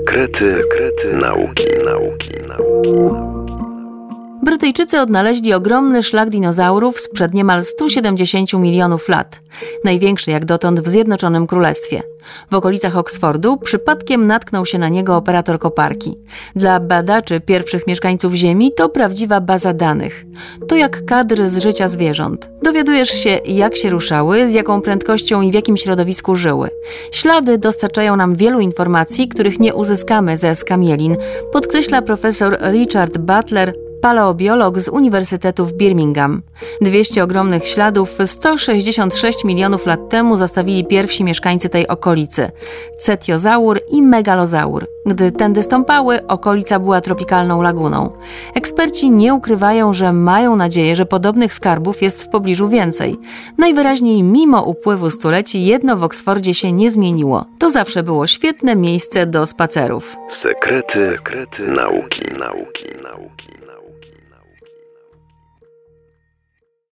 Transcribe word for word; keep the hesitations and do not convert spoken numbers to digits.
Sekrety, sekrety nauki, nauki, nauki. Brytyjczycy odnaleźli ogromny szlak dinozaurów sprzed niemal stu siedemdziesięciu milionów lat. Największy jak dotąd w Zjednoczonym Królestwie. W okolicach Oksfordu przypadkiem natknął się na niego operator koparki. Dla badaczy pierwszych mieszkańców Ziemi to prawdziwa baza danych. To jak kadr z życia zwierząt. Dowiadujesz się, jak się ruszały, z jaką prędkością i w jakim środowisku żyły. Ślady dostarczają nam wielu informacji, których nie uzyskamy ze skamielin, podkreśla profesor Richard Butler, paleobiolog z Uniwersytetu w Birmingham. dwieście ogromnych śladów sto sześćdziesiąt sześć milionów lat temu zostawili pierwsi mieszkańcy tej okolicy – cetiozaur i megalozaur. Gdy tędy stąpały, okolica była tropikalną laguną. Eksperci nie ukrywają, że mają nadzieję, że podobnych skarbów jest w pobliżu więcej. Najwyraźniej mimo upływu stuleci jedno w Oksfordzie się nie zmieniło. To zawsze było świetne miejsce do spacerów. Sekrety, sekrety nauki, nauki, nauki, nauki, nauki.